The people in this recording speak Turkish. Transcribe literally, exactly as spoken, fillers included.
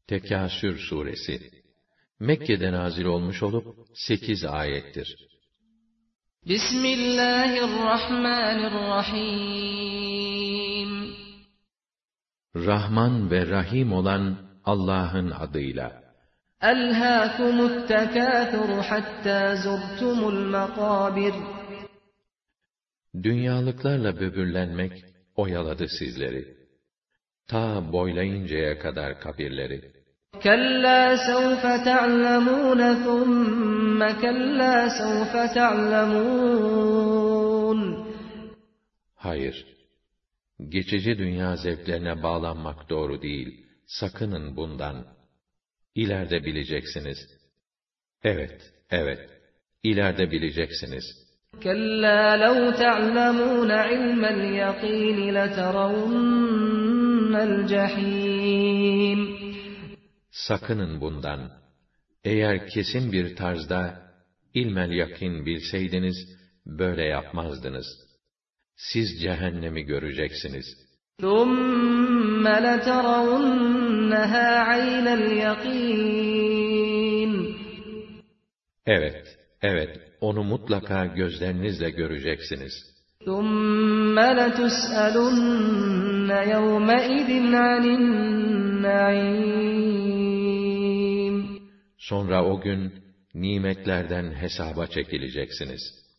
Tekâsür suresi Mekke'de nazil olmuş olup sekiz ayettir. Bismillahirrahmanirrahim. Rahman ve Rahim olan Allah'ın adıyla. Elhâkumut tekâthuru hattâ zurtumul makâbir. Dünyalıklarla böbürlenmek oyaladı sizleri. Ta boylayıncaya kadar kabirleri. Kellâ sevfe te'lemûne thumme kellâ sevfe te'lemûn. Hayır, geçici dünya zevklerine bağlanmak doğru değil. Sakının bundan. İleride bileceksiniz. Evet, evet, ileride bileceksiniz. Kellâ lev te'lemûne ilmel yakîn leteravunnel cehîm. Sakının bundan. Eğer kesin bir tarzda ilmel yakin bilseydiniz, böyle yapmazdınız. Siz cehennemi göreceksiniz. ثُمَّ لَتَرَوُنَّهَا عَيْنَ الْيَقِينِ. Evet, evet, onu mutlaka gözlerinizle göreceksiniz. ثُمَّ لَتُسْأَلُنَّ يَوْمَئِذٍ عَنِ النَّعِيمِ. Sonra o gün nimetlerden hesaba çekileceksiniz.